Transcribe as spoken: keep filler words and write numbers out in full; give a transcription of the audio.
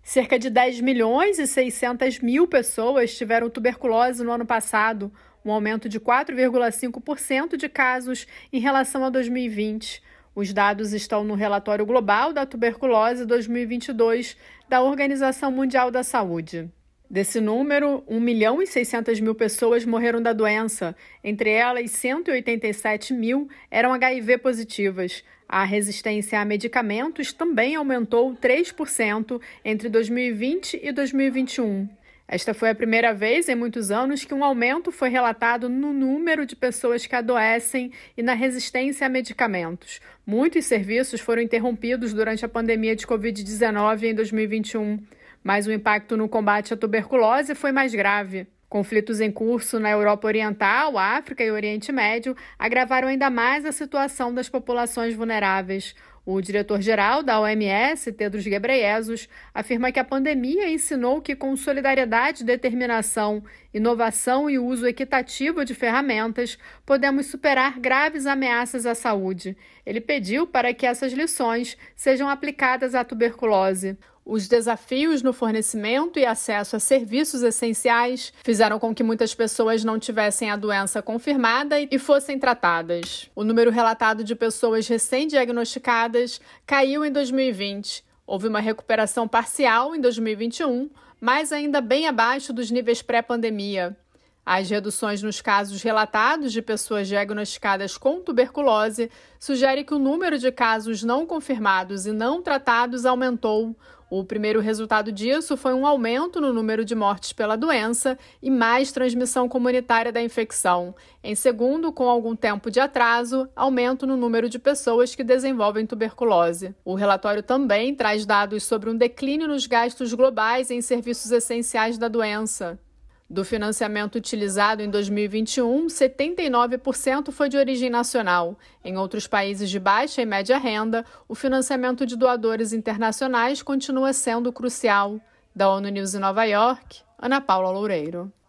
Cerca de dez milhões e seiscentas mil pessoas tiveram tuberculose no ano passado, um aumento de quatro vírgula cinco por cento de casos em relação a dois mil e vinte. Os dados estão no Relatório Global da Tuberculose dois mil e vinte e dois da Organização Mundial da Saúde. Desse número, um milhão e seiscentas mil pessoas morreram da doença. Entre elas, cento e oitenta e sete mil eram H I V positivas. A resistência a medicamentos também aumentou três por cento entre dois mil e vinte e dois mil e vinte e um. Esta foi a primeira vez em muitos anos que um aumento foi relatado no número de pessoas que adoecem e na resistência a medicamentos. Muitos serviços foram interrompidos durante a pandemia de covid dezenove em dois mil e vinte e um, mas o impacto no combate à tuberculose foi mais grave. Conflitos em curso na Europa Oriental, África e Oriente Médio agravaram ainda mais a situação das populações vulneráveis. O diretor-geral da O M S, Tedros Ghebreyesus, afirma que a pandemia ensinou que, com solidariedade, determinação, inovação e uso equitativo de ferramentas, podemos superar graves ameaças à saúde. Ele pediu para que essas lições sejam aplicadas à tuberculose. Os desafios no fornecimento e acesso a serviços essenciais fizeram com que muitas pessoas não tivessem a doença confirmada e fossem tratadas. O número relatado de pessoas recém-diagnosticadas caiu em dois mil e vinte. Houve uma recuperação parcial em dois mil e vinte e um, mas ainda bem abaixo dos níveis pré-pandemia. As reduções nos casos relatados de pessoas diagnosticadas com tuberculose sugerem que o número de casos não confirmados e não tratados aumentou. O primeiro resultado disso foi um aumento no número de mortes pela doença e mais transmissão comunitária da infecção. Em segundo, com algum tempo de atraso, aumento no número de pessoas que desenvolvem tuberculose. O relatório também traz dados sobre um declínio nos gastos globais em serviços essenciais da doença. Do financiamento utilizado em dois mil e vinte e um, setenta e nove por cento foi de origem nacional. Em outros países de baixa e média renda, o financiamento de doadores internacionais continua sendo crucial. Da ONU News em Nova York, Ana Paula Loureiro.